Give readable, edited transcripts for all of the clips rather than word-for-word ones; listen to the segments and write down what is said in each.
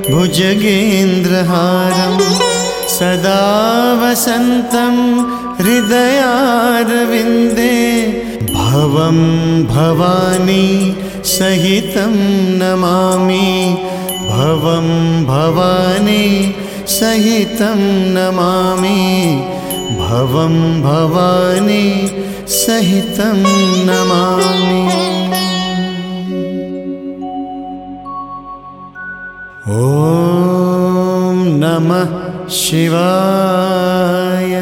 भुजगेन्द्रहारं सदा वसन्तं हृदयारविन्दे भवं भवानी सहितं नमामि भवं भवानी सहितं नमामि भवं भवानी सहितं नमामि। ॐ नमः शिवाय।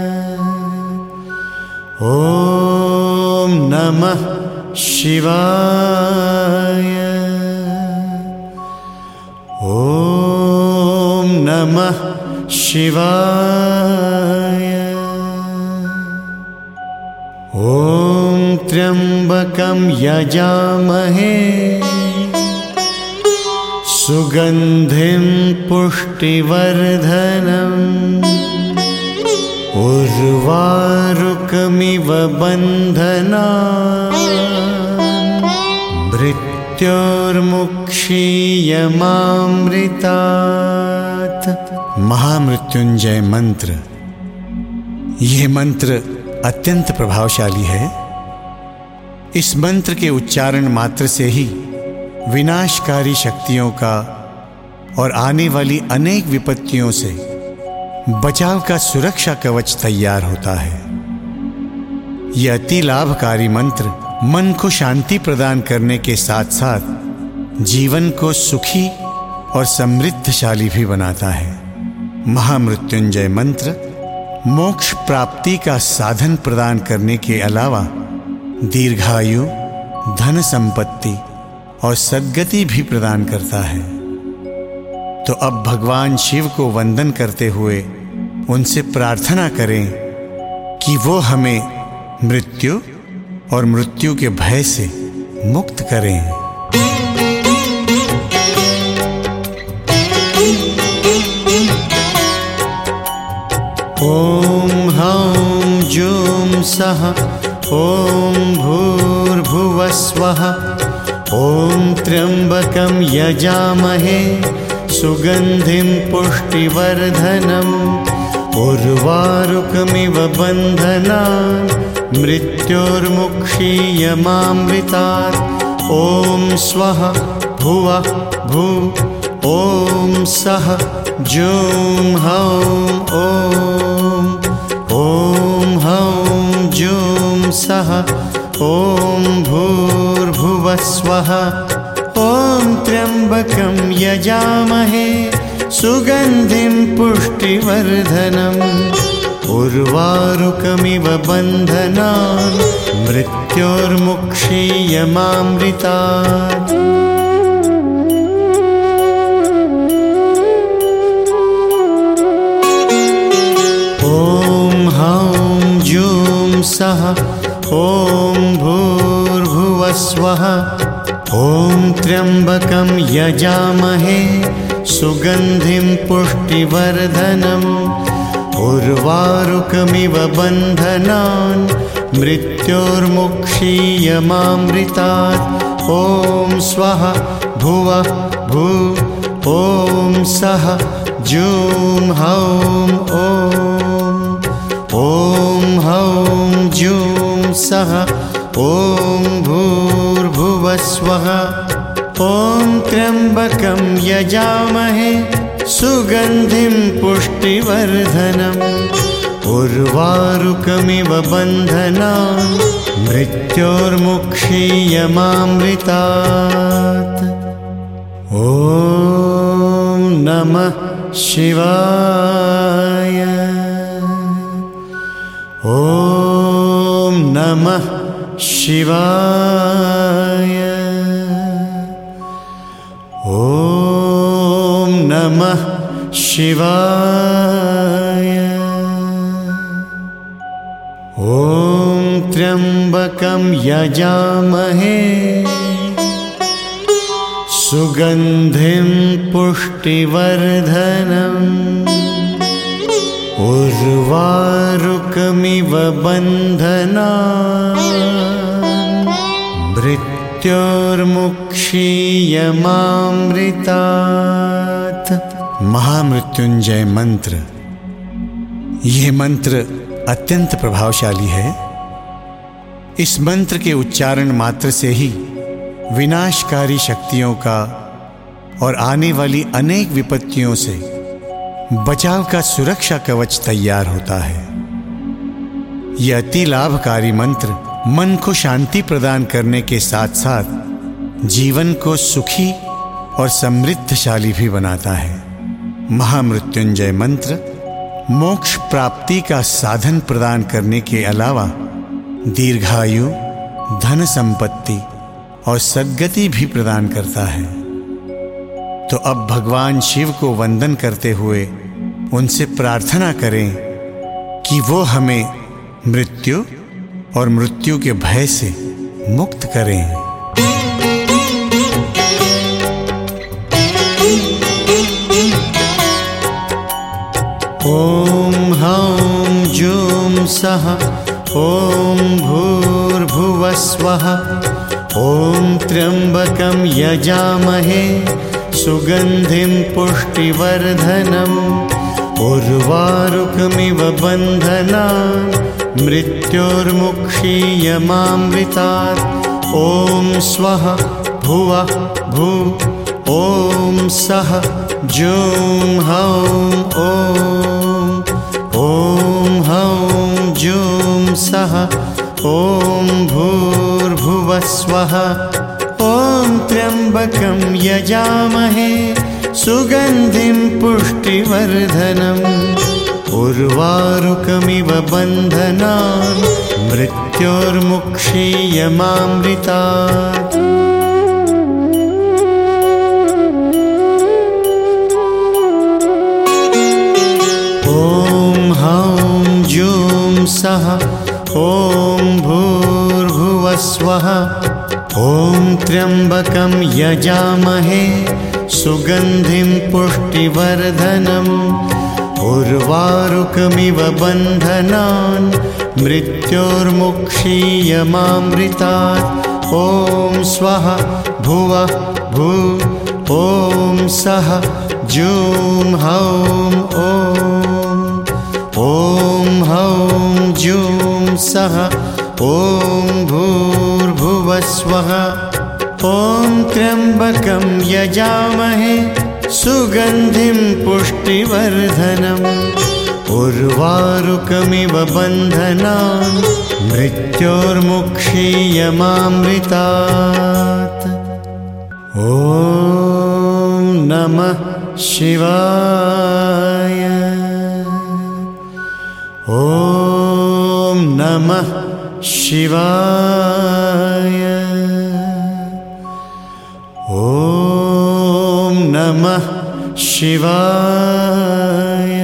ॐ नमः शिवाय। ॐ नमः शिवाय। ॐ त्र्यम्बकं यजामहे सुगन्धिं पुष्टिवर्धनम् उर्वारुकमिव बन्धनान् मृत्योर्मुक्षीयमामृतात्। महामृत्युंजय मंत्र। यह मंत्र अत्यंत प्रभावशाली है। इस मंत्र के उच्चारण मात्र से ही विनाशकारी शक्तियों का और आने वाली अनेक विपत्तियों से बचाव का सुरक्षा कवच तैयार होता है। यह अति लाभकारी मंत्र मन को शांति प्रदान करने के साथ साथ जीवन को सुखी और समृद्धशाली भी बनाता है। महामृत्युंजय मंत्र मोक्ष प्राप्ति का साधन प्रदान करने के अलावा दीर्घायु, धन संपत्ति और सद्गति भी प्रदान करता है। तो अब भगवान शिव को वंदन करते हुए उनसे प्रार्थना करें कि वो हमें मृत्यु और मृत्यु के भय से मुक्त करें। ॐ हौं जूं सः ॐ भूर्भुवः स्वः ॐ त्र्यम्बकं यजामहे सुगन्धिं पुष्टिवर्धनम् उर्वारुकमिव बन्धनान् मृत्योर्मुक्षीयमामृतात्। ॐ स्वः भुवः भू ॐ सः जूं हौं ॐ हौं जूं सः ॐ भूर्भुवः स्वः ॐ त्र्यम्बकं यजामहे सुगन्धिं पुष्टिवर्धनम् उर्वारुकमिव बन्धनान् मृत्योर्मुक्षीयमामृतात्। ॐ हौं जूं सः ॐ भूर्भुवः स्वः ॐ त्र्यम्बकं यजामहे सुगन्धिं पुष्टिवर्धनम् उर्वारुकमिव बन्धनान् मृत्योर्मुक्षीयमामृतात्। ॐ स्वः भुवः भू ॐ सः जूं हौं ॐ हौं जूं सः ॐ भूर्भुवः स्वः ॐ त्र्यम्बकं यजामहे सुगन्धिं पुष्टिवर्धनम् उर्वारुकमिव बन्धनान् मृत्योर्मुक्षीयमामृतात्। ॐ नमः शिवाय। ॐ नमः शिवाय। ॐ नमः शिवाय। ॐ त्र्यम्बकं यजामहे सुगन्धिं पुष्टिवर्धनम् उर्वारुकमिव बन्धनान् मृत्योर्मुक्षीयमामृतात्। महामृत्युंजय मंत्र। ये मंत्र अत्यंत प्रभावशाली है। इस मंत्र के उच्चारण मात्र से ही विनाशकारी शक्तियों का और आने वाली अनेक विपत्तियों से बचाव का सुरक्षा कवच तैयार होता है। यह अति लाभकारी मंत्र मन को शांति प्रदान करने के साथ साथ जीवन को सुखी और समृद्धशाली भी बनाता है। महामृत्युंजय मंत्र मोक्ष प्राप्ति का साधन प्रदान करने के अलावा दीर्घायु, धन संपत्ति और सद्गति भी प्रदान करता है। तो अब भगवान शिव को वंदन करते हुए उनसे प्रार्थना करें कि वो हमें मृत्यु और मृत्यु के भय से मुक्त करें। ओम हौं जूं सः ओम भूर्भुवः स्वः ओम त्र्यंबकं यजामहे सुगंधिं पुष्टिवर्धनम् उर्वारुकमिव बन्धनान् मृत्योर्मुक्षीयमामृतात्। ओम स्वः भुवः भू ओम सः जूं हौं ओम हौं जूं सः ओम भूर्भुवः स्वः ओम त्र्यंबकं यजामहे सुगंधिं पुष्टिवर्धनम् उर्वारुकमिव बन्धनान् मृत्योर्मुक्षीयमामृतात्। ओम हौं जूं सः ओम भूर्भुवः स्वः ओम त्र्यंबकं यजामहे सुगंधिं पुष्टिवर्धनम् उर्वारुकमिव बन्धनान् मृत्योर्मुक्षीयमामृतात्। ओम स्वः भुवः भू ओम सः जूं हौं ओम हौं जूं सः ओम भूर्भुवः स्वः ओम त्र्यंबकं यजामहे सुगंधिं पुष्टिवर्धनम् उर्वारुकमिव बन्धनान् मृत्योर्मुक्षीयमामृतात्। ओम नमः शिवाय। ओम नमः शिवाय। ओम नमः शिवाय।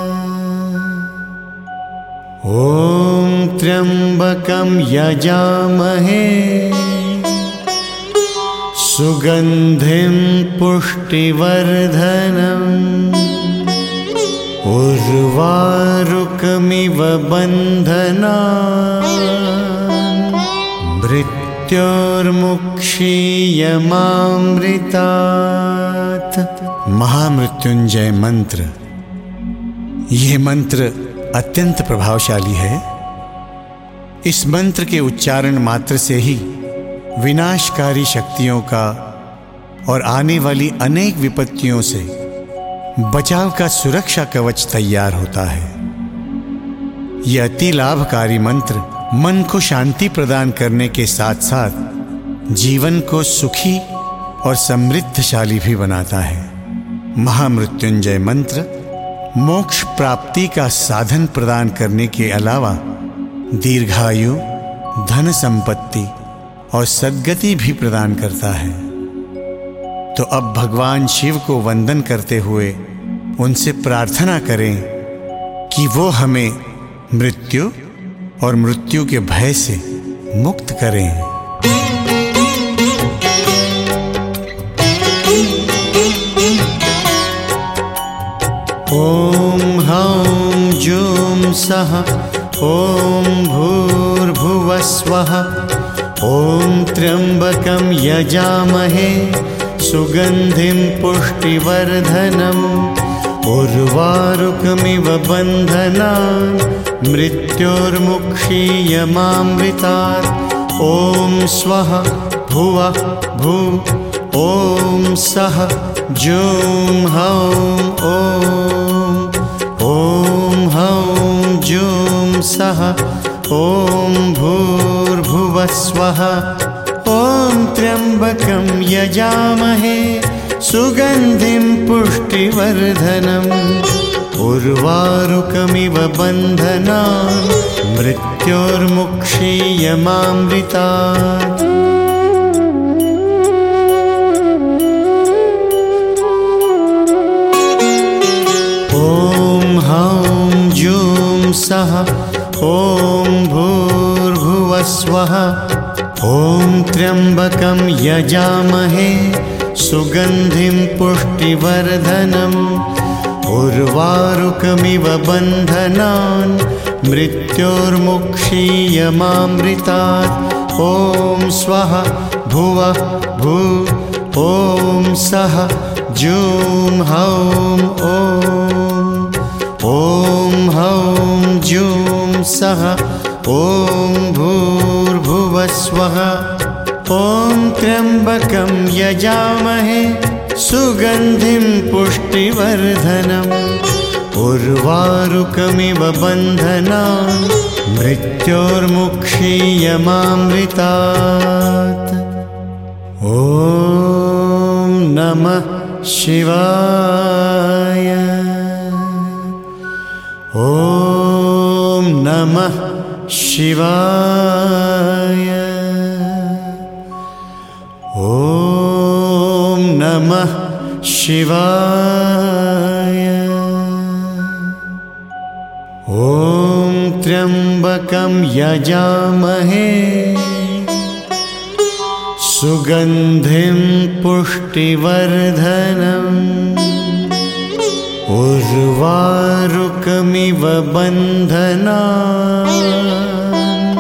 ओम त्र्यंबकं यजामहे सुगंधिं पुष्टिवर्धनम् उर्वारुकमिव बन्धनान् मृत्योर्मुक्षीयमामृतात्। महामृत्युंजय मंत्र। यह मंत्र अत्यंत प्रभावशाली है। इस मंत्र के उच्चारण मात्र से ही विनाशकारी शक्तियों का और आने वाली अनेक विपत्तियों से बचाव का सुरक्षा कवच तैयार होता है। यह अति लाभकारी मंत्र मन को शांति प्रदान करने के साथ साथ जीवन को सुखी और समृद्धशाली भी बनाता है। महामृत्युंजय मंत्र मोक्ष प्राप्ति का साधन प्रदान करने के अलावा दीर्घायु, धन संपत्ति और सद्गति भी प्रदान करता है। तो अब भगवान शिव को वंदन करते हुए उनसे प्रार्थना करें कि वो हमें मृत्यु और मृत्यु के भय से मुक्त करें। ओम हौं जूं सः ओम भूर्भुवः स्वः ओम त्र्यंबकं यजामहे सुगंधिं पुष्टिवर्धनम् उर्वारुकमिव बन्धनान् मृत्योर्मुक्षीयमामृतात्। ॐ स्वः भुवः भू ॐ सः जूं हौं ॐ हौं जूं सः ॐ भूर्भुवः स्वः। ॐ त्र्यम्बकं यजामहे सुगन्धिं पुष्टिवर्धनम्। उर्वारुकमिव बन्धनान् मृत्योर्मुक्षीयमामृतात्। ॐ हौं जूं सः ॐ भूर्भुवः स्वः। ॐ त्र्यम्बकं यजामहे सुगन्धिं पुष्टिवर्धनम्। उर्वारुकमिव बन्धनान् मृत्योर्मुक्षीयमामृतात्। ॐ स्वः भुवः भू ॐ सः जूं हौं ॐ हौं जूं सः ॐ भूर्भुवः स्वः। ॐ त्र्यम्बकं यजामहे सुगन्धिं पुष्टिवर्धनम्। उर्वारुकमिव बन्धनान् मृत्योर्मुक्षीयमामृतात्। ॐ नमः शिवाय। ॐ नमः शिवाय। ॐ नमः शिवाय। ॐ त्र्यम्बकं यजामहे सुगन्धिं पुष्टिवर्धनम्। उर्वारुकमिव बन्धनान्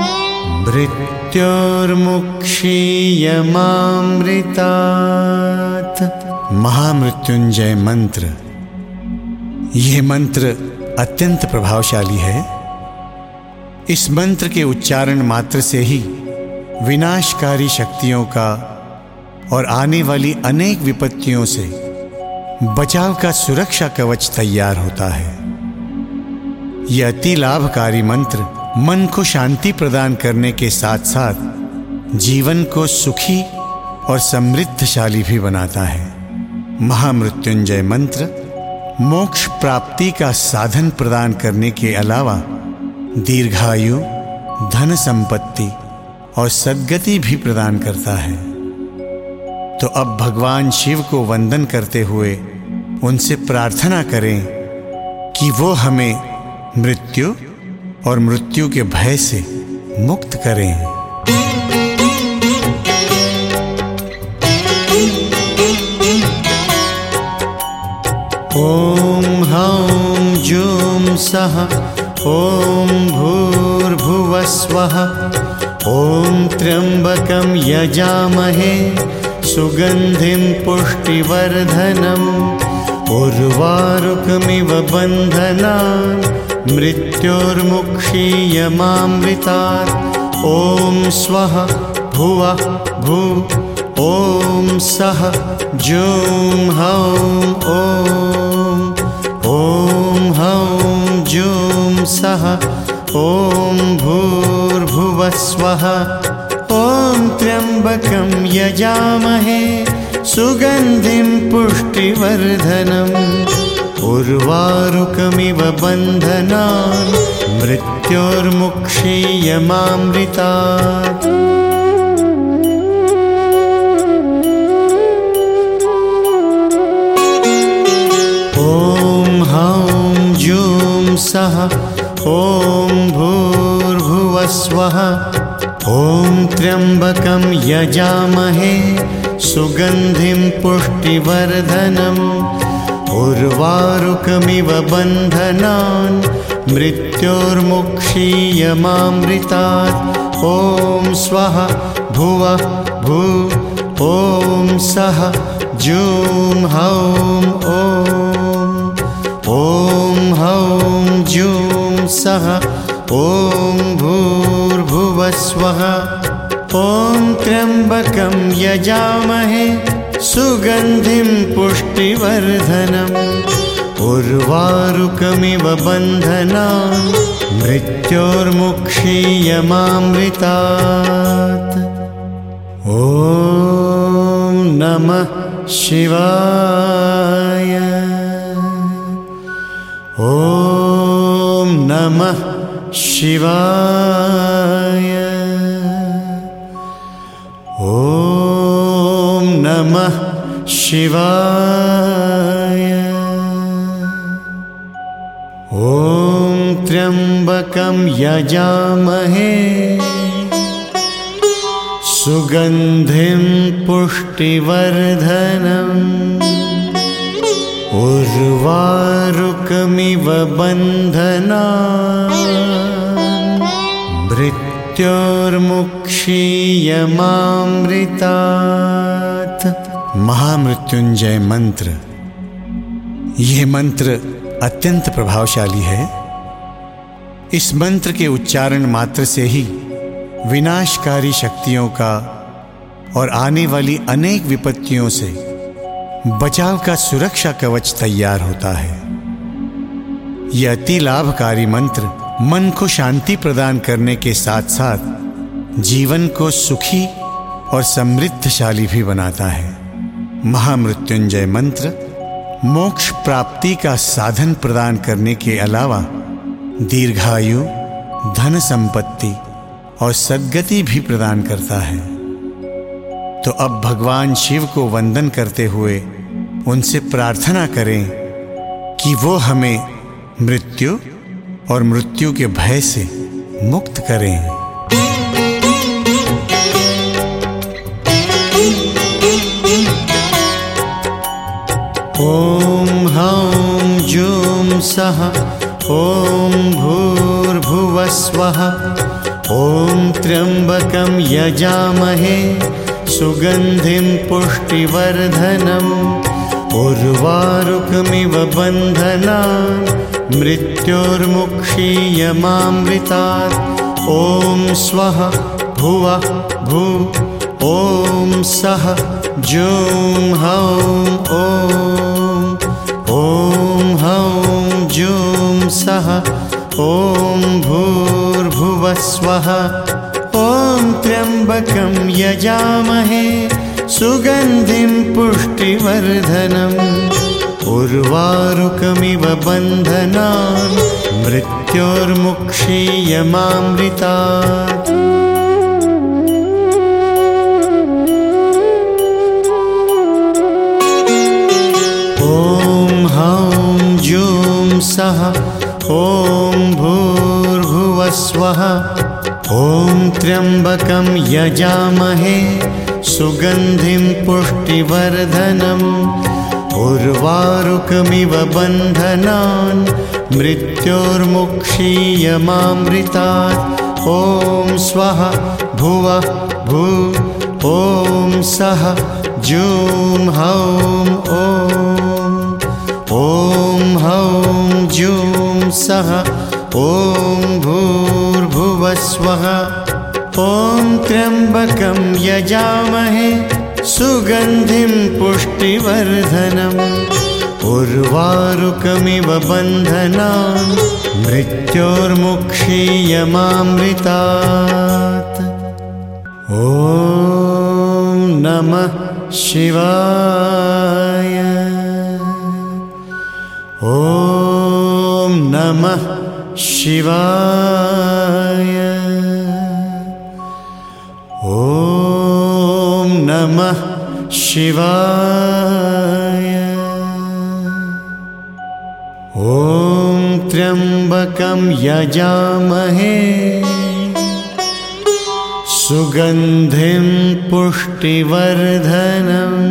मृत्योर्मुक्षीयमामृतात्। महामृत्युंजय मंत्र। यह मंत्र अत्यंत प्रभावशाली है। इस मंत्र के उच्चारण मात्र से ही विनाशकारी शक्तियों का और आने वाली अनेक विपत्तियों से बचाव का सुरक्षा कवच तैयार होता है। यह अति लाभकारी मंत्र मन को शांति प्रदान करने के साथ साथ जीवन को सुखी और समृद्धशाली भी बनाता है। महामृत्युंजय मंत्र मोक्ष प्राप्ति का साधन प्रदान करने के अलावा दीर्घायु, धन संपत्ति और सद्गति भी प्रदान करता है। तो अब भगवान शिव को वंदन करते हुए उनसे प्रार्थना करें कि वो हमें मृत्यु और मृत्यु के भय से मुक्त करें। ॐ हौं जूं सः ॐ भूर्भुवः स्वः। ॐ त्र्यम्बकं यजामहे सुगन्धिं पुष्टिवर्धनम्। उर्वारुकमिव बन्धनान् मृत्योर्मुक्षीयमामृतात्। ॐ स्वः भुवः भू ॐ सः जूं हौं ॐ हौं जूं सः ॐ भूर्भुवः स्वः। ॐ त्र्यम्बकं यजामहे सुगन्धिं पुष्टिवर्धनम्। उर्वारुकमिव बन्धनान् मृत्योर्मुक्षीयमामृतात्। ॐ हौं जूं सः ॐ भूर्भुवः स्वः। ॐ त्र्यम्बकं यजामहे सुगन्धिं पुष्टिवर्धनम्। उर्वारुकमिव बन्धनान् मृत्योर्मुक्षीयमामृतात्। ॐ स्वः भुवः भू ॐ सः जूं हौं सः ॐ भूर्भुवः स्वः ॐ त्र्यम्बकं यजामहे सुगन्धिं पुष्टिवर्धनम् उर्वारुकमिव बन्धनान् मृत्योर्मुक्षीयमामृतात्। ॐ नमः शिवाय। ॐ नमः शिवाय। ॐ नमः शिवाय। ॐ त्र्यम्बकं यजामहे सुगन्धिं पुष्टिवर्धनम् उर्वारुकमिव बन्धनान् मृत्योर्मुक्षीयमामृतात्। महामृत्युंजय मंत्र। यह मंत्र अत्यंत प्रभावशाली है। इस मंत्र के उच्चारण मात्र से ही विनाशकारी शक्तियों का और आने वाली अनेक विपत्तियों से बचाव का सुरक्षा कवच तैयार होता है। यह अति लाभकारी मंत्र मन को शांति प्रदान करने के साथ साथ जीवन को सुखी और समृद्धशाली भी बनाता है। महामृत्युंजय मंत्र मोक्ष प्राप्ति का साधन प्रदान करने के अलावा दीर्घायु, धन संपत्ति और सद्गति भी प्रदान करता है। तो अब भगवान शिव को वंदन करते हुए उनसे प्रार्थना करें कि वो हमें मृत्यु और मृत्यु के भय से मुक्त करें। ॐ हौं जूं सः ॐ भूर्भुवः स्वः ॐ त्र्यम्बकं यजामहे सुगन्धिं पुष्टिवर्धनम् उर्वारुकमिव बन्धनान् मृत्योर्मुक्षीयमामृतात्। ॐ स्वः भुवः भू ॐ सः जूं हौं ॐ हौं जूं सः ॐ भूर्भुवः स्वः ॐ त्र्यम्बकं यजामहे सुगन्धिं पुष्टिवर्धनम् उर्वारुकमिव बन्धनान् मृत्योर्मुक्षीयमामृतात्। ॐ हौं जूं सः ॐ भूर्भुवः स्वः ॐ त्र्यम्बकं यजामहे सुगन्धिं पुष्टिवर्धनम् उर्वारुकमिव बन्धनान् मृत्योर्मुक्षीयमामृतात्। ॐ स्वः भुवः भू ॐ सः जूं हौं ॐ हौं जूं सः ॐ भूर्भुवः स्वः ॐ त्र्यम्बकं यजामहे सुगन्धिं पुष्टिवर्धनम् उर्वारुकमिव बन्धनान् मृत्योर्मुक्षीयमामृतात्। ॐ नमः शिवाय। ॐ नमः शिवाय। ॐ नमः शिवाय। ॐ त्र्यम्बकं यजामहे सुगन्धिं पुष्टिवर्धनम्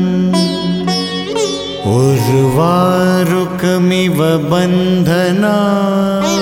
उर्वारुकमिव बन्धनान्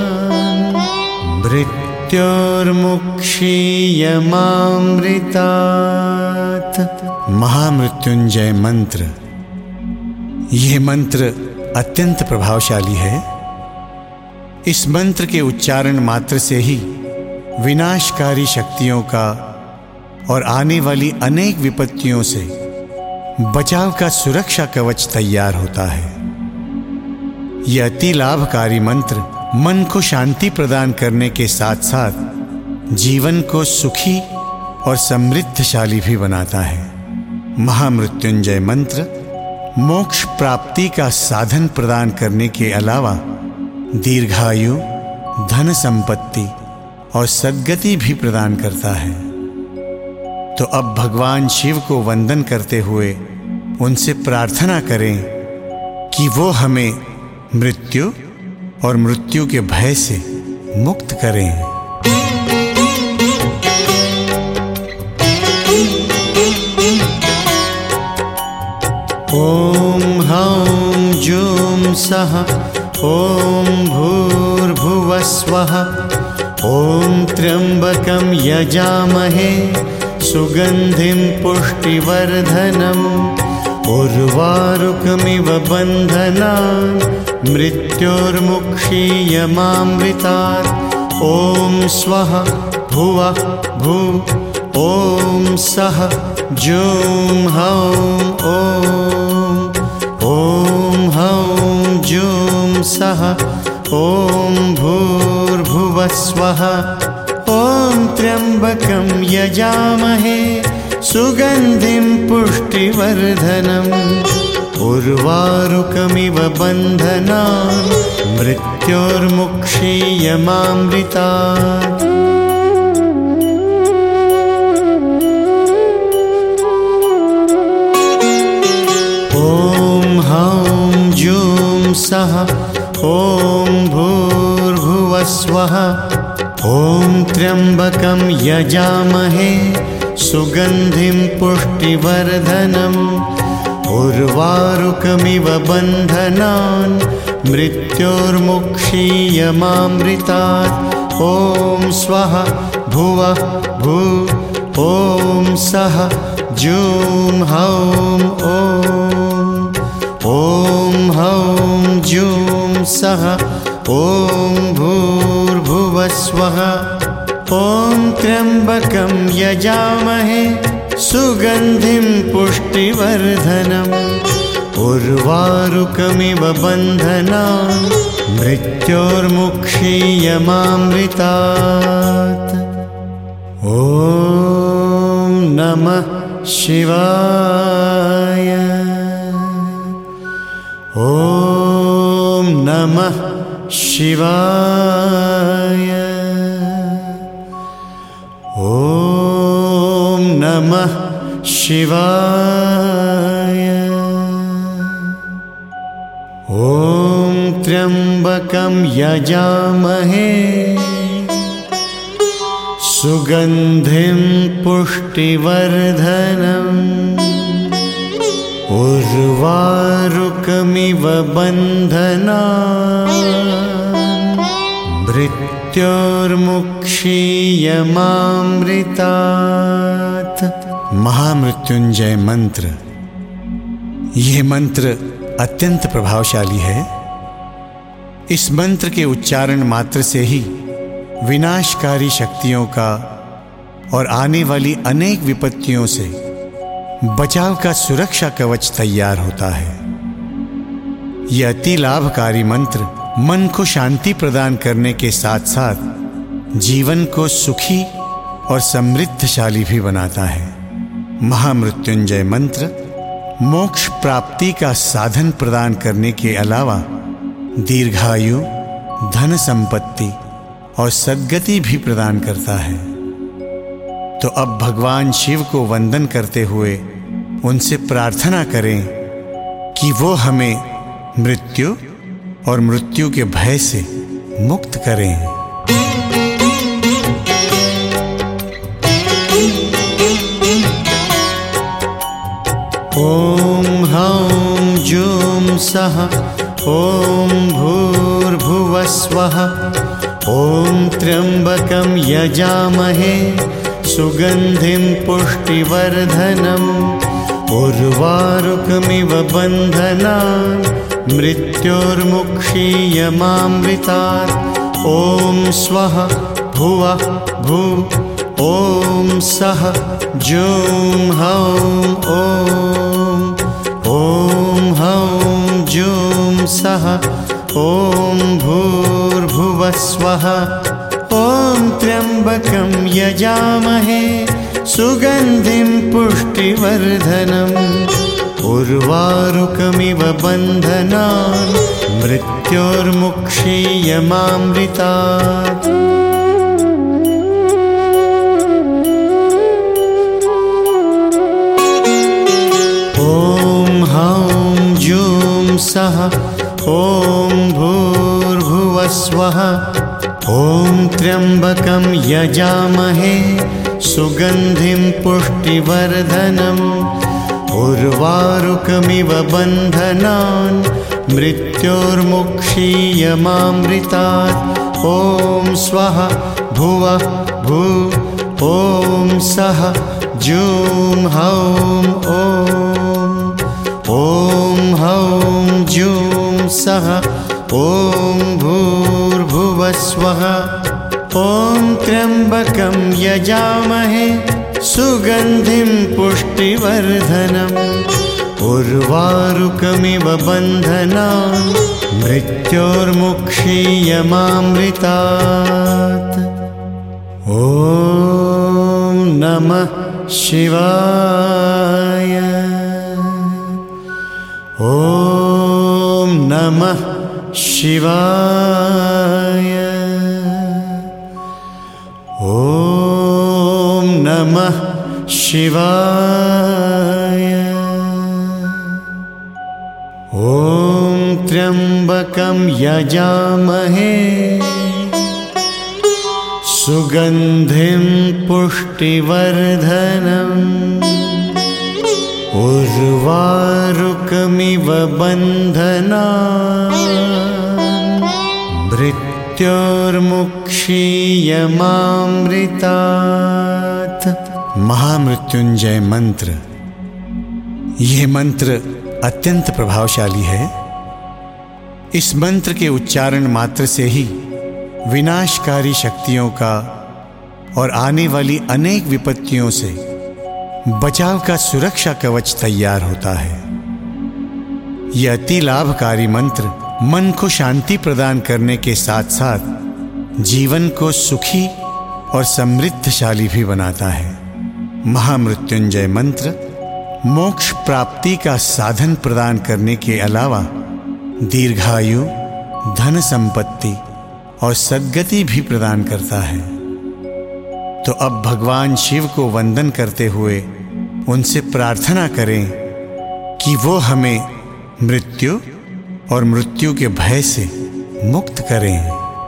मृत्योर्मुक्षीयमामृतात्। महामृत्युंजय मंत्र। यह मंत्र अत्यंत प्रभावशाली है। इस मंत्र के उच्चारण मात्र से ही विनाशकारी शक्तियों का और आने वाली अनेक विपत्तियों से बचाव का सुरक्षा कवच तैयार होता है। यह अति लाभकारी मंत्र मन को शांति प्रदान करने के साथ साथ जीवन को सुखी और समृद्धशाली भी बनाता है। महामृत्युंजय मंत्र मोक्ष प्राप्ति का साधन प्रदान करने के अलावा दीर्घायु, धन संपत्ति और सद्गति भी प्रदान करता है। तो अब भगवान शिव को वंदन करते हुए उनसे प्रार्थना करें कि वो हमें मृत्यु और मृत्यु के भय से मुक्त करें। ओम हौं जूं सः ओम भूर्भुवः स्वः ओम त्र्यंबकं यजामहे सुगंधिं पुष्टिवर्धनम् उर्वारुकमिव बन्धनान् मृत्योर्मुक्षीयमामृतात्। ओम स्वः भुवः भू ओम सः जूं हौं ओम हौं जूं सः ओम भूर्भुवः स्वः ओम त्र्यंबकं यजामहे सुगंधिं पुष्टिवर्धनम् उर्वारुकमिव बन्धनान् मृत्योर्मुक्षीयमामृतात्। ओम हौं जूं सः ओम भूर्भुवः स्वः ओम त्र्यंबकं यजामहे सुगंधिं पुष्टिवर्धनम् उर्वारुकमिव बन्धनान् मृत्योर्मुक्षीयमामृतात्। ओम स्वः भुवः भू ओम सः जूं हौं ओम हौं जूं सः ओम भूर्भुवः स्वः ओम त्र्यंबकं यजामहे सुगंधिं पुष्टिवर्धनम् उर्वारुकमिव बन्धनान् मृत्योर्मुक्षीयमामृतात्। ओम नमः शिवाय। ओम नमः शिवाय। ओम नमः शिवाय। ओम त्र्यंबकं यजामहे सुगंधिं पुष्टिवर्धनम् उर्वारुकमिव बन्धनान् मृत्योर्मुक्षीयमामृतात्। महामृत्युंजय मंत्र। यह मंत्र अत्यंत प्रभावशाली है। इस मंत्र के उच्चारण मात्र से ही विनाशकारी शक्तियों का और आने वाली अनेक विपत्तियों से बचाव का सुरक्षा कवच तैयार होता है। यह अति लाभकारी मंत्र मन को शांति प्रदान करने के साथ साथ जीवन को सुखी और समृद्धशाली भी बनाता है। महामृत्युंजय मंत्र मोक्ष प्राप्ति का साधन प्रदान करने के अलावा दीर्घायु, धन संपत्ति और सद्गति भी प्रदान करता है। तो अब भगवान शिव को वंदन करते हुए उनसे प्रार्थना करें कि वो हमें मृत्यु और मृत्यु के भय से मुक्त करें। ओम हौं जूं सः ओम भूर्भुवः स्वः ओम त्र्यंबकं यजामहे सुगंधिं पुष्टिवर्धनम् उर्वारुकमिव बन्धनान् मृत्योर्मुक्षीयमामृतात्। ॐ स्वः भुवः भू ॐ सः जूं हौं ॐ हौं जूं सः ॐ भूर्भुवः स्वः ॐ त्र्यम्बकं यजामहे सुगन्धिं पुष्टिवर्धनम् उर्वारुकमिव बन्धनान् मृत्योर्मुक्षीयमामृतात्। ॐ हौं जूं सः ॐ भूर्भुवः स्वः ॐ त्र्यम्बकं यजामहे सुगन्धिं पुष्टिवर्धनम् उर्वारुकमिव बन्धनान् मृत्योर्मुक्षीयमामृतात्। ॐ स्वः भुवः भू ॐ सः जूं हौं ॐ हौं जूं सः ॐ भूर्भुवः स्वः ॐ त्र्यम्बकं यजामहे सुगन्धिं पुष्टिवर्धनम् उर्वारुकमिव बन्धनान् मृत्योर्मुक्षीयमामृतात्। ॐ नमः शिवाय। ॐ नमः शिवाय। ॐ नमः शिवाय। ॐ त्र्यम्बकं यजामहे सुगन्धिं पुष्टिवर्धनम् उर्वारुकमिव बन्धनान् मृत्योर्मुक्षीयमामृतात्। महामृत्युंजय मंत्र। यह मंत्र अत्यंत प्रभावशाली है। इस मंत्र के उच्चारण मात्र से ही विनाशकारी शक्तियों का और आने वाली अनेक विपत्तियों से बचाव का सुरक्षा कवच तैयार होता है। यह अति लाभकारी मंत्र मन को शांति प्रदान करने के साथ साथ जीवन को सुखी और समृद्धशाली भी बनाता है। महामृत्युंजय मंत्र मोक्ष प्राप्ति का साधन प्रदान करने के अलावा दीर्घायु, धन संपत्ति और सद्गति भी प्रदान करता है। तो अब भगवान शिव को वंदन करते हुए उनसे प्रार्थना करें कि वो हमें मृत्यु और मृत्यु के भय से मुक्त करें।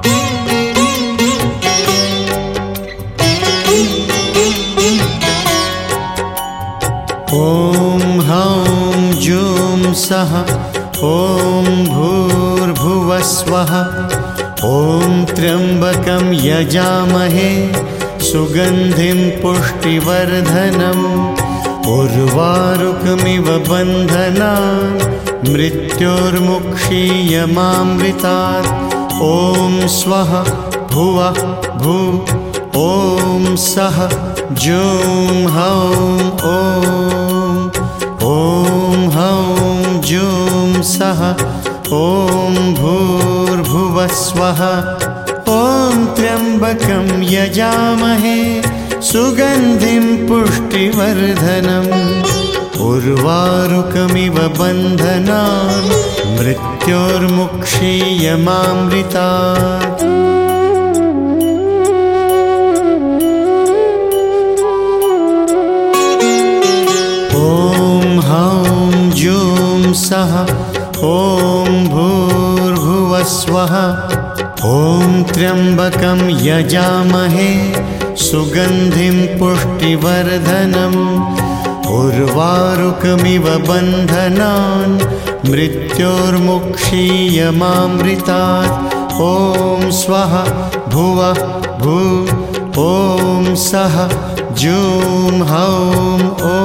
ॐ हौं जूं सः ॐ भूर्भुवः स्वः ॐ त्र्यम्बकं यजामहे सुगन्धिं पुष्टिवर्धनम् उर्वारुकमिव बन्धनान् मृत्योर्मुक्षीयमामृतात्। ॐ स्वः भुवः भू ॐ सः जूं हौं ॐ हौं जूं सः ॐ भूर्भुवः स्वः ॐ त्र्यम्बकं यजामहे सुगन्धिं पुष्टिवर्धनम् उर्वारुकमिव बन्धनान् मृत्योर्मुक्षीयमामृतात्। ॐ हौं जूं सः ॐ भूर्भुवः स्वः ॐ त्र्यम्बकं यजामहे सुगन्धिं पुष्टिवर्धनम् उर्वारुकमिव बन्धनान् मृत्योर्मुक्षीयमामृतात्। ॐ स्वः भुवः भू ॐ सः जूं हौं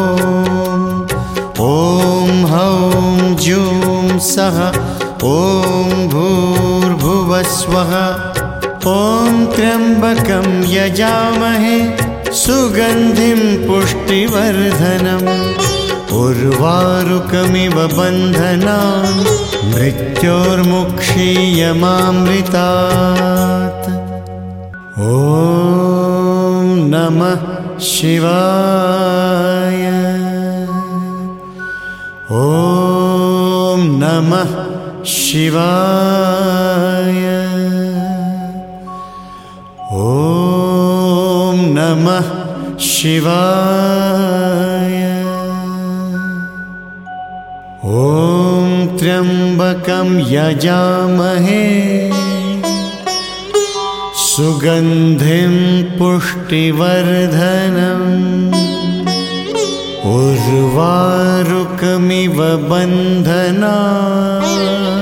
ॐ हौं जूं सः ॐ भूर्भुवः स्वः ॐ त्र्यंबकं यजामहे सुगंधिं पुष्टिवर्धनम् उर्वारुकमिव बन्धनान् मृत्योर्मुक्षीयमामृतात्। ॐ नमः शिवाय। ॐ नमः शिवाय। ॐ नमः शिवाय। ॐ त्र्यंबकं यजामहे सुगंधिं पुष्टिवर्धनम् उर्वारुकमिव बन्धनान्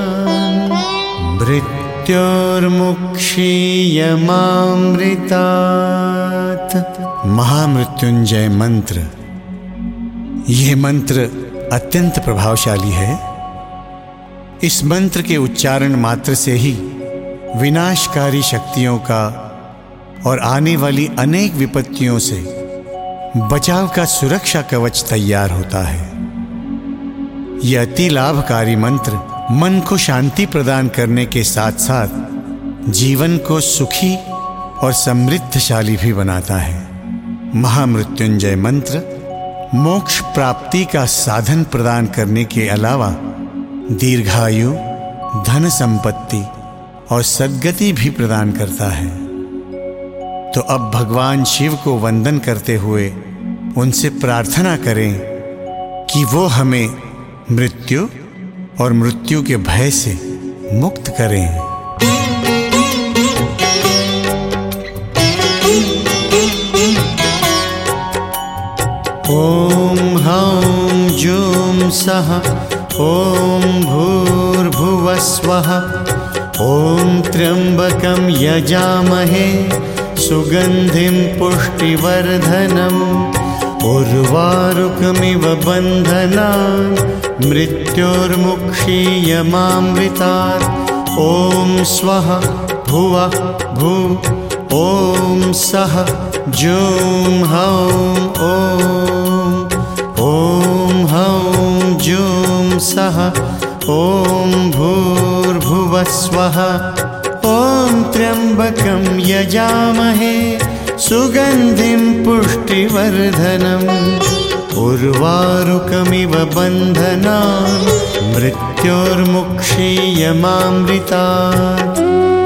मृत्योर्मुक्षीयमामृतात्। महामृत्युंजय मंत्र। यह मंत्र अत्यंत प्रभावशाली है। इस मंत्र के उच्चारण मात्र से ही विनाशकारी शक्तियों का और आने वाली अनेक विपत्तियों से बचाव का सुरक्षा कवच तैयार होता है। यह अति लाभकारी मंत्र मन को शांति प्रदान करने के साथ साथ जीवन को सुखी और समृद्धशाली भी बनाता है। महामृत्युंजय मंत्र मोक्ष प्राप्ति का साधन प्रदान करने के अलावा दीर्घायु, धन संपत्ति और सद्गति भी प्रदान करता है। तो अब भगवान शिव को वंदन करते हुए उनसे प्रार्थना करें कि वो हमें मृत्यु और मृत्यु के भय से मुक्त करें। ओम हौं जूं सः ओम भूर्भुवः स्वः ओम त्र्यंबकं यजामहे सुगंधिं पुष्टिवर्धनम् उर्वारुकमिव बन्धनान् मृत्योर्मुक्षीयमामृतात्। ओम स्वः भुवः भू ओम सः जूं हौं ओम हौं जूं सः ओम भूर्भुवः स्वः ओम त्र्यंबकं यजामहे सुगंधिं पुष्टिवर्धनम् उर्वारुकमिव बन्धनान् मृत्योर्मुक्षीयमामृतात्।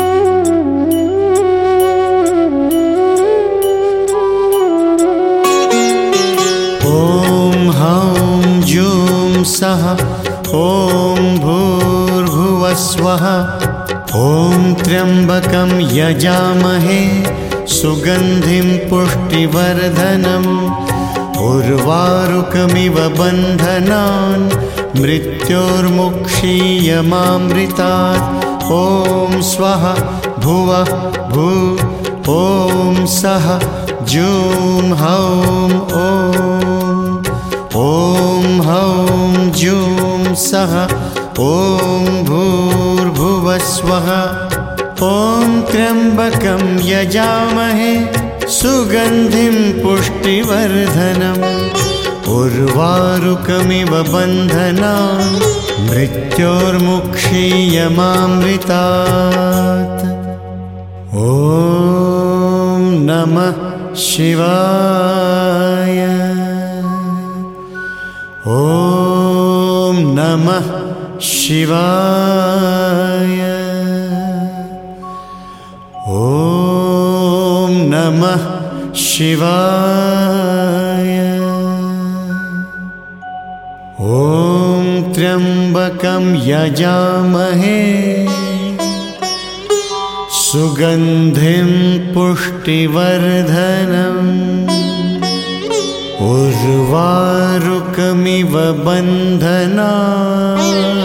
ओम हौं जूं सः ओम भूर्भुवः स्वः ओम त्र्यंबकं यजामहे सुगंधिं पुष्टिवर्धनम् उर्वारुकमिव बन्धनान् मृत्योर्मुक्षीयमामृतात्। ओम स्वः भुवः भू ओम सः जूं हौं ओम हौं जूं सः ओम भूर्भुवः स्वः ओम त्र्यंबकं यजामहे सुगंधिं पुष्टिवर्धनम् उर्वारुकमिव बन्धनान् मृत्योर्मुक्षीयमामृतात्। ओम नमः शिवाय। ओम नमः शिवाय। ओम नमः शिवाय। ओम त्र्यंबकं यजामहे सुगंधिं पुष्टिवर्धनम् उर्वारुकमिव बन्धनान्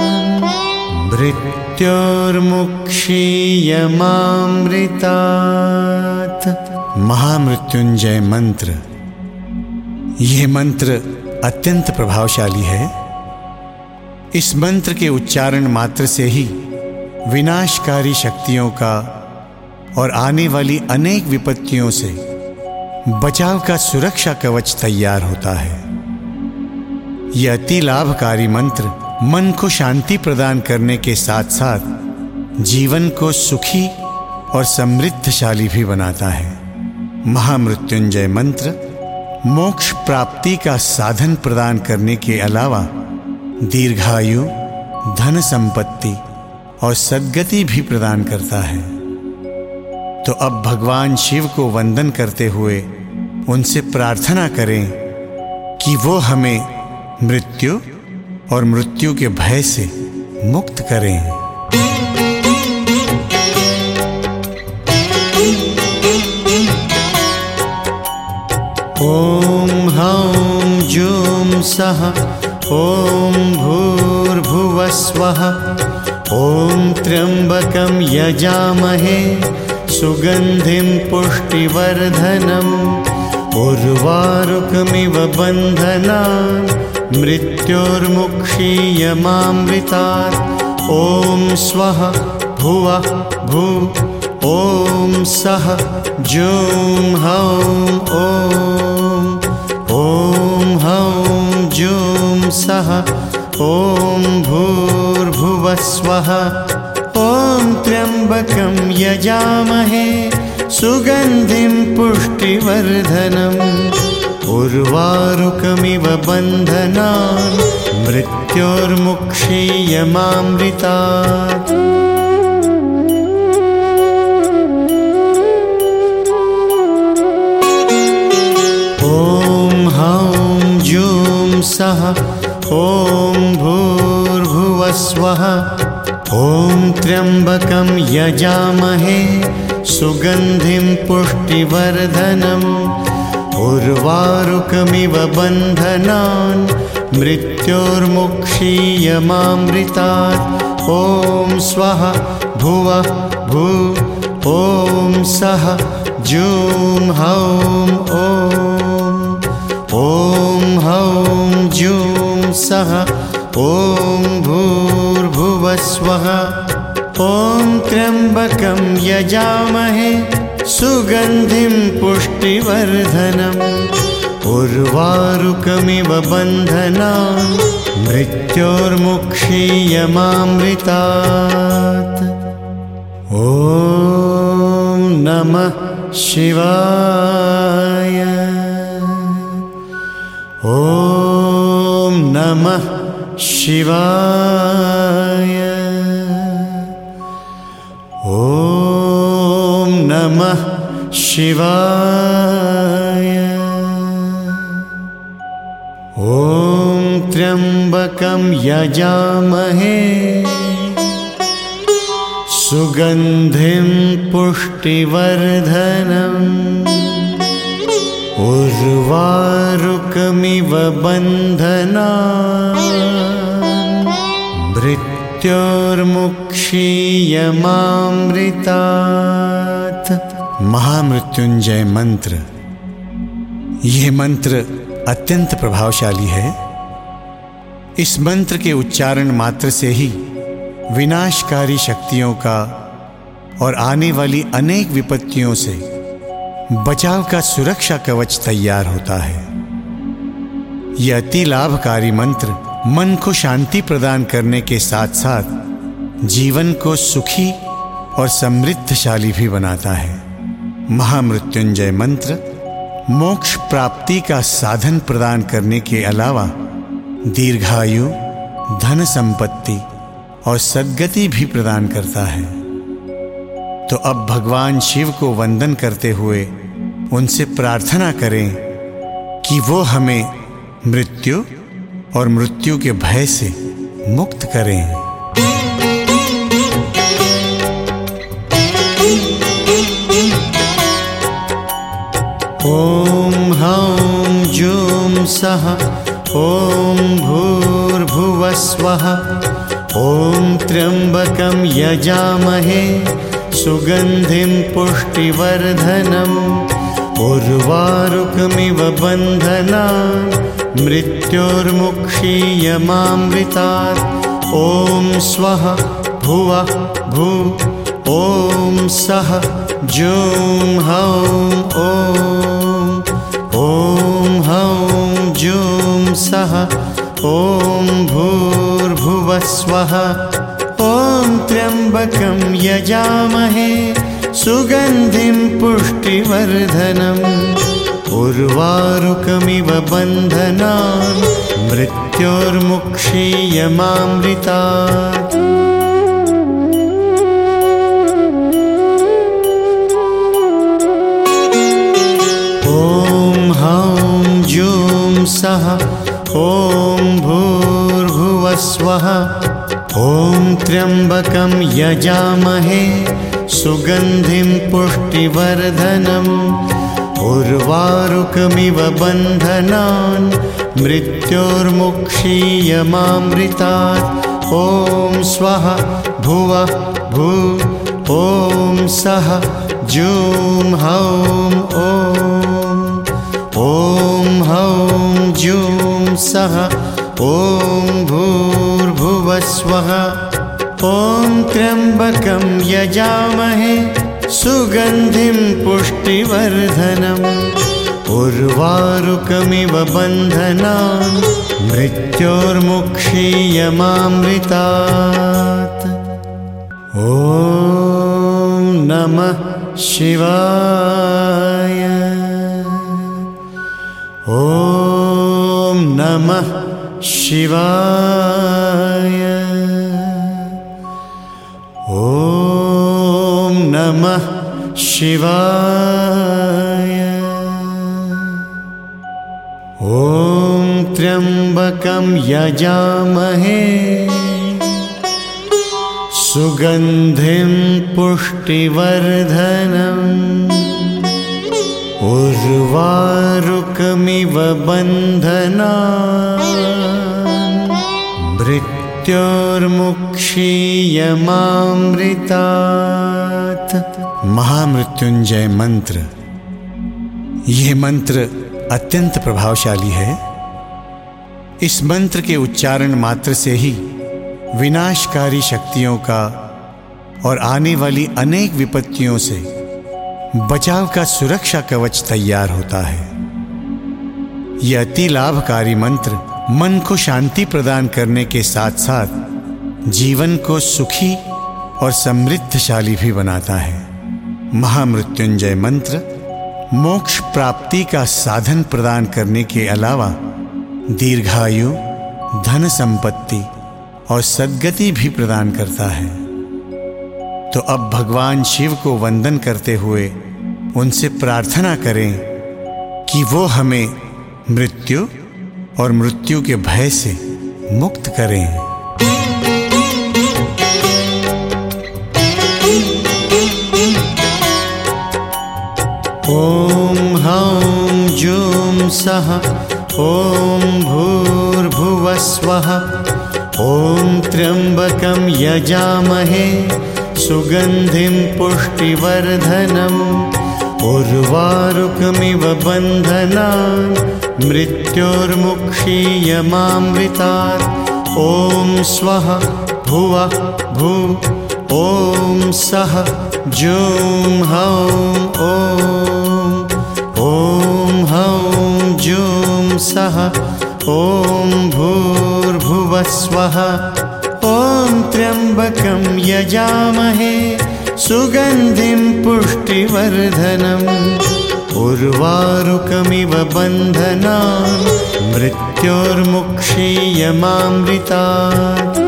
मृत्योर्मुक्षीयमामृतात्। महामृत्युंजय मंत्र। यह मंत्र अत्यंत प्रभावशाली है। इस मंत्र के उच्चारण मात्र से ही विनाशकारी शक्तियों का और आने वाली अनेक विपत्तियों से बचाव का सुरक्षा कवच तैयार होता है। यह अति लाभकारी मंत्र मन को शांति प्रदान करने के साथ साथ जीवन को सुखी और समृद्धशाली भी बनाता है। महामृत्युंजय मंत्र मोक्ष प्राप्ति का साधन प्रदान करने के अलावा दीर्घायु, धन संपत्ति और सद्गति भी प्रदान करता है। तो अब भगवान शिव को वंदन करते हुए उनसे प्रार्थना करें कि वो हमें मृत्यु और मृत्यु के भय से मुक्त करें। ओम हौं जूं सः ओम भूर्भुवः स्वः ओम त्र्यंबकं यजामहे सुगंधिं पुष्टिवर्धनम् उर्वारुकमिव बन्धनान् मृत्योर्मुक्षीयमामृतात्। ओम स्वः भुवः भू ओम सः जूं हौं ओम हौं जूं सः ओम भूर्भुवः स्वः ओम त्र्यंबकं यजामहे सुगंधिं पुष्टिवर्धनम् उर्वारुकमिव बन्धनान् मृत्योर्मुक्षीयमामृतात्। ओम हौं जूं सः ओम भूर्भुवः स्वः ओम त्र्यंबकं यजामहे सुगंधिं पुष्टिवर्धनम् उर्वारुकमिव बन्धनान् मृत्योर्मुक्षीयमामृतात्। ओम स्वः भुवः भू ओम सः जूं हौं ओम हौं जूं सः ओम भूर्भुवः स्वः ओम त्र्यंबकं यजामहे सुगंधिं पुष्टिवर्धनम् उर्वारुकमिव बन्धनान् मृत्योर्मुक्षीयमामृतात्। ओम नमः शिवाय। ओम नमः शिवाय। ओम नमः शिवाय। ओम त्र्यंबकं यजामहे सुगंधिं पुष्टिवर्धनम् उर्वारुकमिव बन्धनान् मृत्योर्मुक्षीयमामृतात्। महामृत्युंजय मंत्र, यह मंत्र अत्यंत प्रभावशाली है। इस मंत्र के उच्चारण मात्र से ही विनाशकारी शक्तियों का और आने वाली अनेक विपत्तियों से बचाव का सुरक्षा कवच तैयार होता है। यह अति लाभकारी मंत्र मन को शांति प्रदान करने के साथ साथ जीवन को सुखी और समृद्धशाली भी बनाता है। महामृत्युंजय मंत्र मोक्ष प्राप्ति का साधन प्रदान करने के अलावा दीर्घायु, धन संपत्ति और सद्गति भी प्रदान करता है। तो अब भगवान शिव को वंदन करते हुए उनसे प्रार्थना करें कि वो हमें मृत्यु और मृत्यु के भय से मुक्त करें। ओम हौं जूं सः ओम भूर्भुवः स्वः ओम त्र्यंबकं यजामहे सुगंधिं पुष्टिवर्धनम् उर्वारुकमिव बन्धनान् मृत्योर्मुक्षीयमामृतात्। ओम स्वः भुवः भू ओम सः जूं हौं ॐ हौं जूं सः ॐ भूर्भुवः स्वः ॐ त्र्यम्बकं यजामहे सुगन्धिं पुष्टिवर्धनम् उर्वारुकमिव बन्धनान् मृत्योर्मुक्षीयमामृतात्। ॐ हौं जूं सः ॐ भूर्भुवः स्वः ॐ त्र्यम्बकं यजामहे सुगन्धिं पुष्टिवर्धनम् उर्वारुकमिव बन्धनान् मृत्योर्मुक्षीयमामृतात्। ॐ स्वः भुवः भू ॐ सः जूं हौं ॐ हौं जूं सः ॐ भूर्भुवः स्वः ॐ त्र्यम्बकं यजामहे सुगन्धिं पुष्टिवर्धनम् उर्वारुकमिव बन्धनान् मृत्योर्मुक्षीयमामृतात्। ॐ नमः शिवाय। ॐ नमः शिवाय। ॐ नमः शिवाय। ॐ त्र्यम्बकं यजामहे सुगन्धिं पुष्टिवर्धनम् उर्वारुकमिव बन्धनान् मृत्योर्मुक्षीयमामृतात्। महामृत्युंजय मंत्र। यह मंत्र अत्यंत प्रभावशाली है। इस मंत्र के उच्चारण मात्र से ही विनाशकारी शक्तियों का और आने वाली अनेक विपत्तियों से बचाव का सुरक्षा कवच तैयार होता है। यह अति लाभकारी मंत्र मन को शांति प्रदान करने के साथ साथ जीवन को सुखी और समृद्धशाली भी बनाता है। महामृत्युंजय मंत्र मोक्ष प्राप्ति का साधन प्रदान करने के अलावा दीर्घायु, धन संपत्ति और सद्गति भी प्रदान करता है। तो अब भगवान शिव को वंदन करते हुए उनसे प्रार्थना करें कि वो हमें मृत्यु और मृत्यु के भय से मुक्त करें। ॐ हौं जूं सः ॐ भूर्भुवः स्वः ॐ त्र्यम्बकं यजामहे सुगन्धिं पुष्टिवर्धनम् उर्वारुकमिव बन्धनान् मृत्योर्मुक्षीयमामृतात्। ॐ स्वः भुवः भू ॐ सः जूं हौं ॐ हौं जूं सः ॐ भूर्भुवः स्वः ॐ त्र्यम्बकं यजामहे सुगन्धिं पुष्टिवर्धनम् उर्वारुकमिव बन्धनान् मृत्योर्मुक्षीयमामृतात्।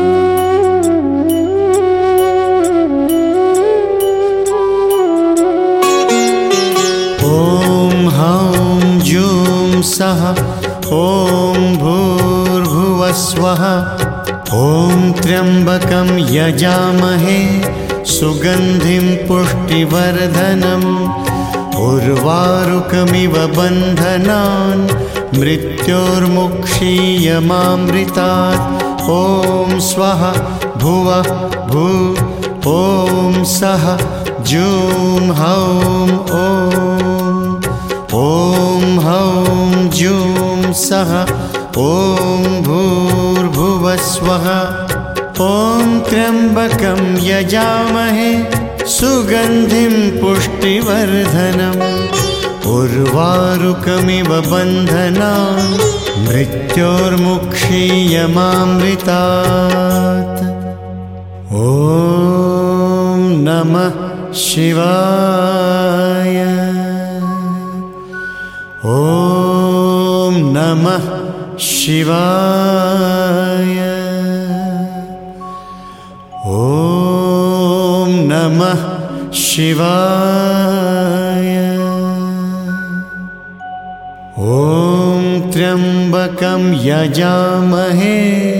ॐ हौं जूं सः ॐ भूर्भुवः स्वः ॐ त्र्यम्बकं यजामहे सुगन्धिं पुष्टिवर्धनम् उर्वारुकमिव बन्धनान् मृत्योर्मुक्षीयमामृतात्। ॐ स्वः भुवः भू ॐ सः जूं हौं ॐ हौं जूं सः ॐ भूर्भुवः स्वः ॐ त्र्यम्बकं यजामहे सुगन्धिं पुष्टिवर्धनम् उर्वारुकमिव बन्धनान् मृत्योर्मुक्षीयमामृतात्। ॐ नमः शिवाय। ॐ नमः शिवाय। ॐ नमः शिवाय। ॐ त्र्यम्बकं यजामहे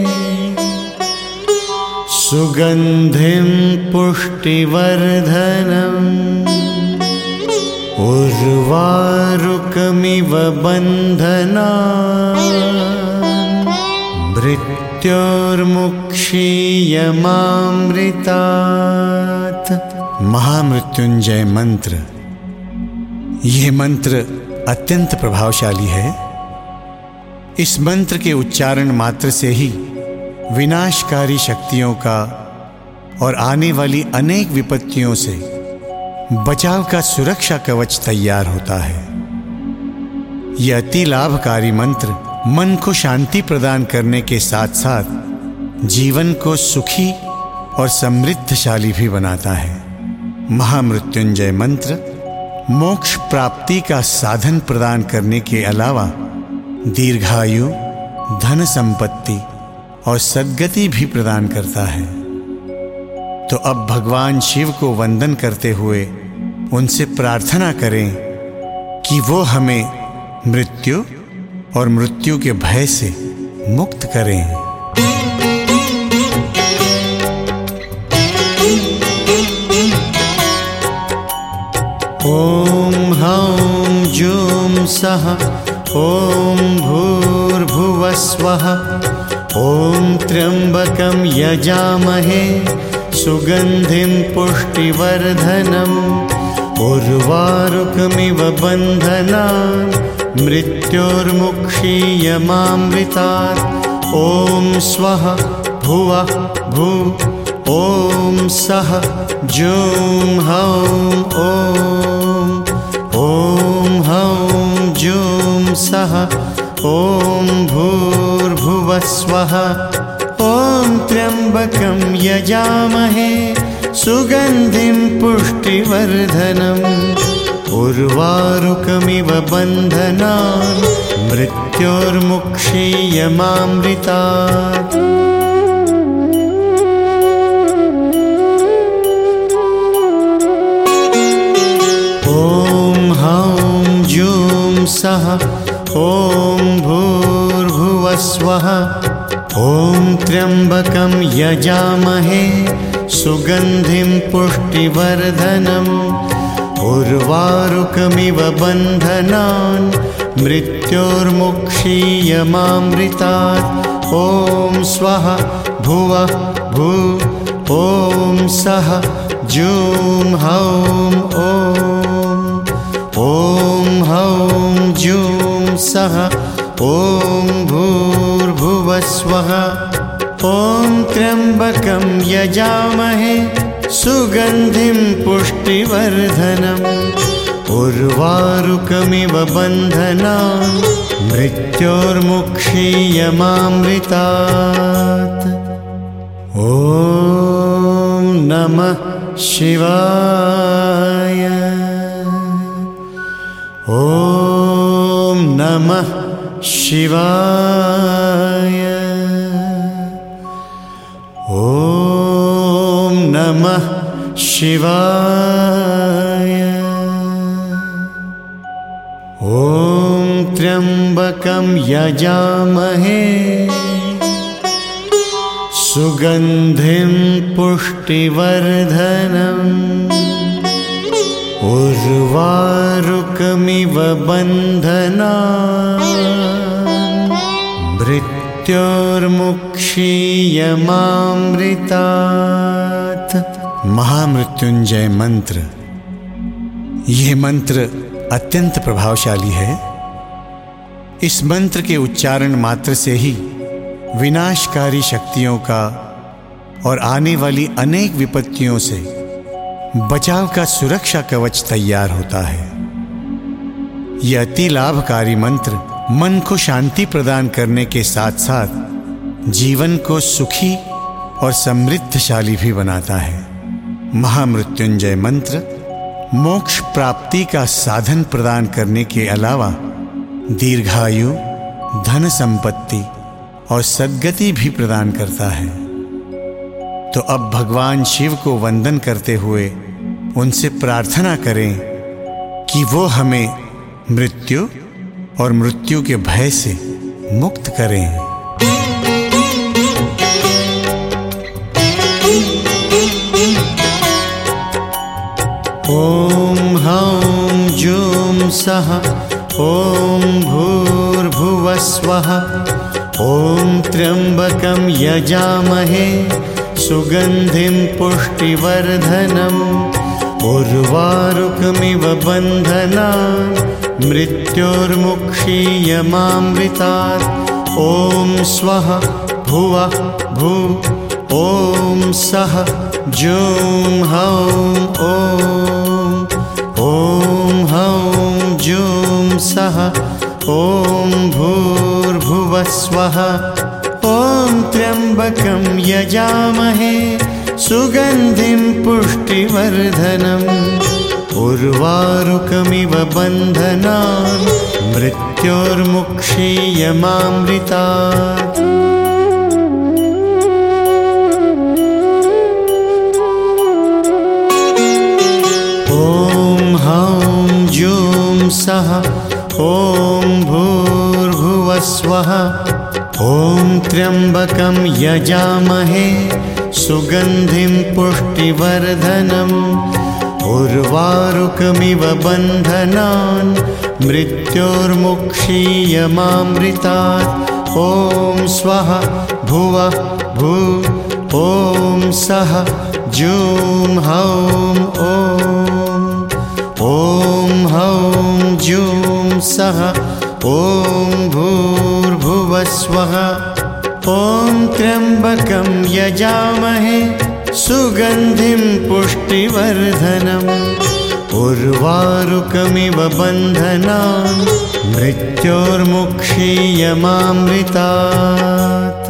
सुगन्धिं पुष्टिवर्धनम् उर्वारुकमिव बन्धनान् मृत्योर्मुक्षीयमामृतात्। महामृत्युंजय मंत्र। यह मंत्र अत्यंत प्रभावशाली है। इस मंत्र के उच्चारण मात्र से ही विनाशकारी शक्तियों का और आने वाली अनेक विपत्तियों से बचाव का सुरक्षा कवच तैयार होता है। यह अति लाभकारी मंत्र मन को शांति प्रदान करने के साथ साथ जीवन को सुखी और समृद्धशाली भी बनाता है। महामृत्युंजय मंत्र मोक्ष प्राप्ति का साधन प्रदान करने के अलावा दीर्घायु, धन संपत्ति और सद्गति भी प्रदान करता है। तो अब भगवान शिव को वंदन करते हुए उनसे प्रार्थना करें कि वो हमें मृत्यु और मृत्यु के भय से मुक्त करें। ॐ हौं जूं सः ॐ भूर्भुवः स्वः ॐ त्र्यम्बकं यजामहे सुगन्धिं पुष्टिवर्धनम् उर्वारुकमिव बन्धनान् मृत्योर्मुक्षीयमामृतात्। ॐ स्वः भुवः भू ॐ सः जूं हौं ॐ हौं जूं सः ॐ भूर्भुवः स्वः ॐ त्र्यम्बकं यजामहे सुगन्धिं पुष्टिवर्धनम् उर्वारुकमिव बन्धनान् मृत्योर्मुक्षीयमामृतात्। ॐ हौं जूं सः ॐ भूर्भुवः स्वः ॐ त्र्यम्बकं यजामहे सुगन्धिं पुष्टिवर्धनम् उर्वारुकमिव बन्धनान् मृत्योर्मुक्षीयमामृतात्। ॐ स्वः भुवः भू ॐ सः जूं हौं ॐ हौं जूं सः ॐ भूर्भुवः स्वः ॐ त्र्यम्बकं यजामहे सुगन्धिं पुष्टिवर्धनम् उर्वारुकमिव बन्धनान् मृत्योर्मुक्षीयमामृतात्। ॐ नमः शिवाय। ॐ नमः शिवाय। ॐ नमः शिवाय। ॐ त्र्यम्बकं यजामहे सुगन्धिं पुष्टिवर्धनम् उर्वारुकमिव बन्धनान् मृत्योर्मुक्षीयमामृतात्। महामृत्युंजय मंत्र। यह मंत्र अत्यंत प्रभावशाली है। इस मंत्र के उच्चारण मात्र से ही विनाशकारी शक्तियों का और आने वाली अनेक विपत्तियों से बचाव का सुरक्षा कवच तैयार होता है। यह अति लाभकारी मंत्र मन को शांति प्रदान करने के साथ साथ जीवन को सुखी और समृद्धशाली भी बनाता है। महामृत्युंजय मंत्र मोक्ष प्राप्ति का साधन प्रदान करने के अलावा दीर्घायु, धन संपत्ति और सद्गति भी प्रदान करता है। तो अब भगवान शिव को वंदन करते हुए उनसे प्रार्थना करें कि वो हमें मृत्यु और मृत्यु के भय से मुक्त करें। ओम हौं जूं सः ओम भूर्भुवः स्वः ओम त्र्यंबकं यजामहे सुगंधिं पुष्टिवर्धनम् उर्वारुकमिव बन्धनान् मृत्योर्मुक्षीयमामृतात्। ओम स्वः भुवः भू ओम सः जूं हौं ओम हौं जूं सः ओम भूर्भुवः स्वः ओम त्र्यंबकं यजामहे सुगंधिं पुष्टिवर्धनम् उर्वारुकमिव बन्धनान् मृत्योर्मुक्षीयमामृतात्। ओम हौं जूं सः ओम भूर्भुवः स्वः ओम त्र्यंबकं यजामहे सुगंधिं पुष्टिवर्धनम् उर्वारुकमिव बन्धनान् मृत्योर्मुक्षीयमामृतात्। ओम स्वः भुवः भू ओम सः जूं हौं ओम हौं जूं सः ओम भूर्भुवः स्वः ओम त्र्यंबकं यजामहे सुगंधिं पुष्टिवर्धनम् उर्वारुकमिव बन्धनान् मृत्योर्मुक्षीयमामृतात्।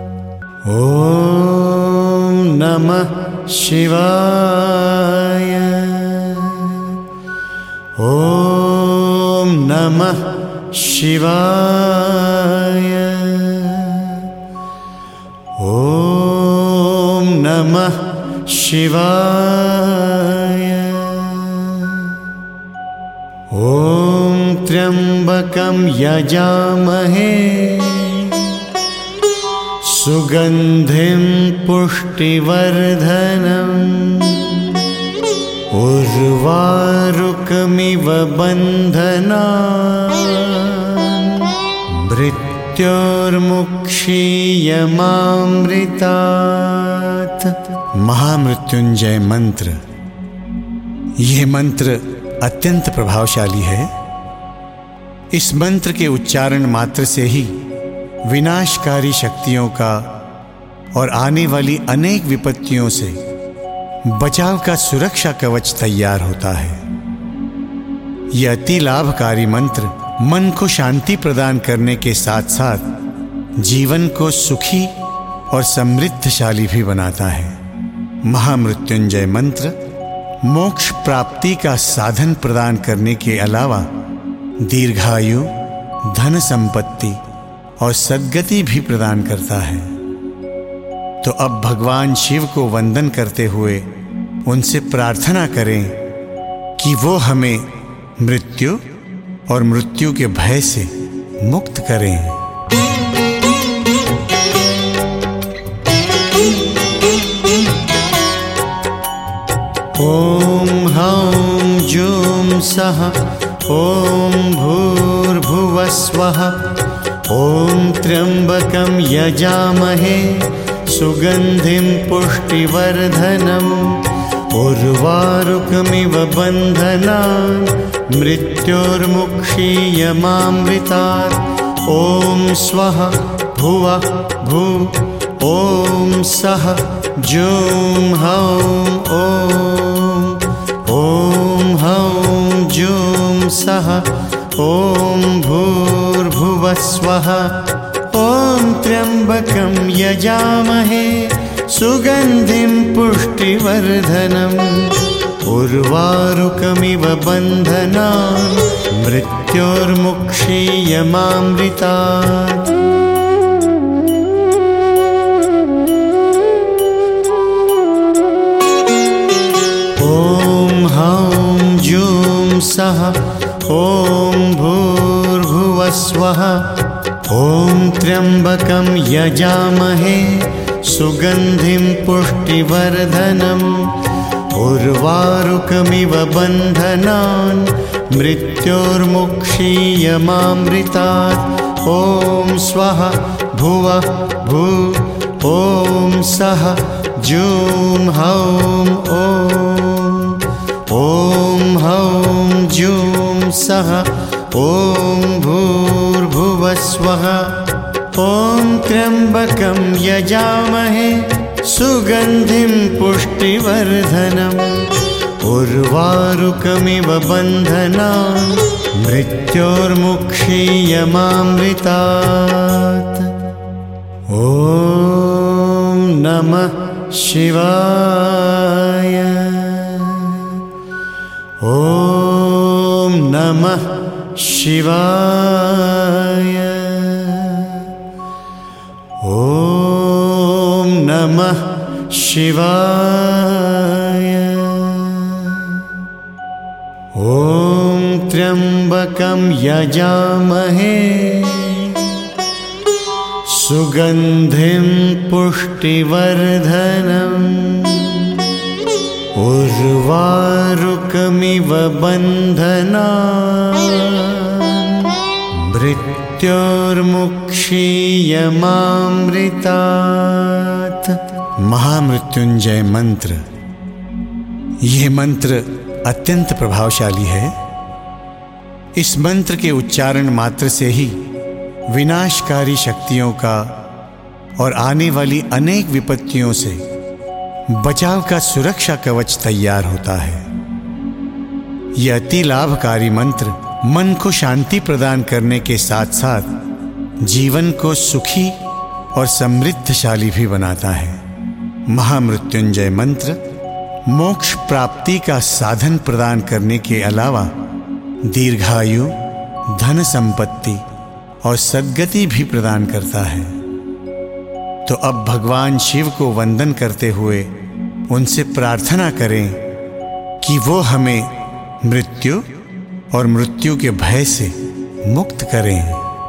ओम नमः शिवाय। ओम नमः शिवाय। ओम नमः शिवाय। ओम त्र्यंबकं यजामहे सुगंधिं पुष्टिवर्धनम् उर्वारुकमिव बन्धनान् मृत्योर्मुक्षीयमामृतात्। महामृत्युंजय मंत्र, यह मंत्र अत्यंत प्रभावशाली है। इस मंत्र के उच्चारण मात्र से ही विनाशकारी शक्तियों का और आने वाली अनेक विपत्तियों से बचाव का सुरक्षा कवच तैयार होता है। यह अति लाभकारी मंत्र मन को शांति प्रदान करने के साथ साथ जीवन को सुखी और समृद्धशाली भी बनाता है। महामृत्युंजय मंत्र मोक्ष प्राप्ति का साधन प्रदान करने के अलावा दीर्घायु, धन संपत्ति और सद्गति भी प्रदान करता है। तो अब भगवान शिव को वंदन करते हुए उनसे प्रार्थना करें कि वो हमें मृत्यु और मृत्यु के भय से मुक्त करें। ओम हौं जूं सः ओम भूर्भुवः स्वः ओम त्र्यंबकं यजामहे सुगंधिं पुष्टिवर्धनम् उर्वारुकमिव बन्धनान् मृत्योर्मुक्षीयमामृतात्। ओम स्वः भुवः भू ओम सः जूं हौं सः ॐ भूर्भुवः स्वः ॐ त्र्यम्बकं यजामहे सुगन्धिं पुष्टिवर्धनम् उर्वारुकमिव बन्धनान् मृत्योर्मुक्षीयमामृतात् ॐ हौं जूं सः ॐ भूर्भुवः स्वः ॐ त्र्यम्बकं यजामहे सुगन्धिं पुष्टिवर्धनम् उर्वारुकमिव बन्धनान् मृत्योर्मुक्षीयमामृतात् ॐ स्वः भुवः भू ॐ सः जूं हौं ॐ हौं जूं सः ॐ भूर्भुवः स्वः ॐ त्र्यम्बकं यजामहे सुगन्धिं पुष्टिवर्धनम् उर्वारुकमिव बन्धनान् मृत्योर्मुक्षीयमामृतात् ॐ नमः शिवाय ॐ नमः शिवाय ॐ नमः शिवाय ॐ त्र्यम्बकं यजामहे सुगन्धिं पुष्टिवर्धनम् उर्वारुकमिव बन्धनान् मृत्योर्मुक्षीयमामृतात्। महामृत्युंजय मंत्र, यह मंत्र अत्यंत प्रभावशाली है। इस मंत्र के उच्चारण मात्र से ही विनाशकारी शक्तियों का और आने वाली अनेक विपत्तियों से बचाव का सुरक्षा कवच तैयार होता है। यह अति लाभकारी मंत्र मन को शांति प्रदान करने के साथ साथ जीवन को सुखी और समृद्धशाली भी बनाता है। महामृत्युंजय मंत्र मोक्ष प्राप्ति का साधन प्रदान करने के अलावा दीर्घायु, धन संपत्ति और सद्गति भी प्रदान करता है। तो अब भगवान शिव को वंदन करते हुए उनसे प्रार्थना करें कि वो हमें मृत्यु और मृत्यु के भय से मुक्त करें।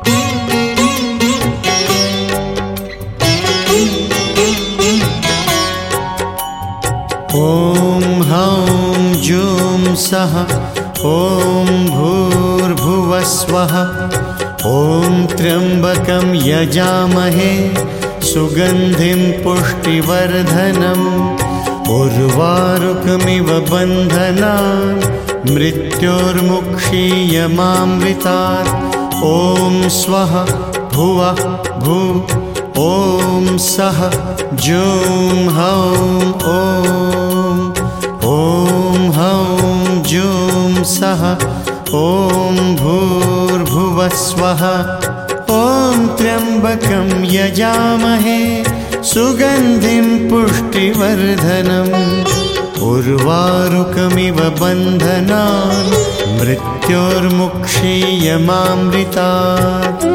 ॐ हौं जूं सः ॐ भूर्भुवः स्वः ॐ त्र्यम्बकं यजामहे सुगन्धिं पुष्टिवर्धनम् उर्वारुकमिव बन्धनान् मृत्योर्मुक्षीयमामृतात् ॐ स्वः भुवः भू ॐ सः जूं हौं ॐ हौं जूं सः ॐ भूर्भुवः स्वः ॐ त्र्यम्बकं यजामहे सुगन्धिं पुष्टिवर्धनम् उर्वारुकमिव बन्धनान् मृत्योर्मुक्षीयमामृतात्।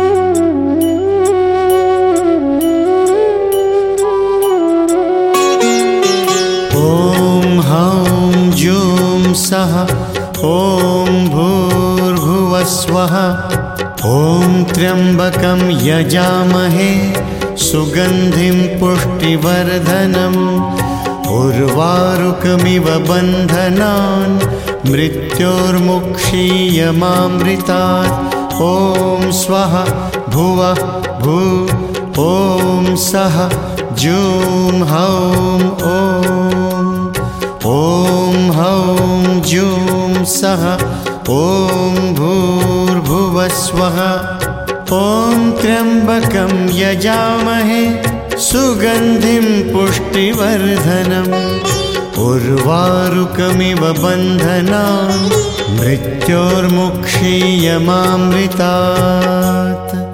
ॐ हौं जूं सः ॐ भूर्भुवः स्वः ॐ त्र्यम्बकं यजामहे सुगन्धिं पुष्टिवर्धनम् उर्वारुकमिव बन्धनान् मृत्योर्मुक्षीयमामृतात्। ॐ स्वः भुवः भू ॐ सः जूं हौं ॐ हौं जूं सः ॐ भूर्भुवः स्वः ॐ त्र्यम्बकं यजामहे सुगन्धिं पुष्टिवर्धनम् उर्वारुकमिव बन्धनान् मृत्योर्मुक्षीयमामृतात्।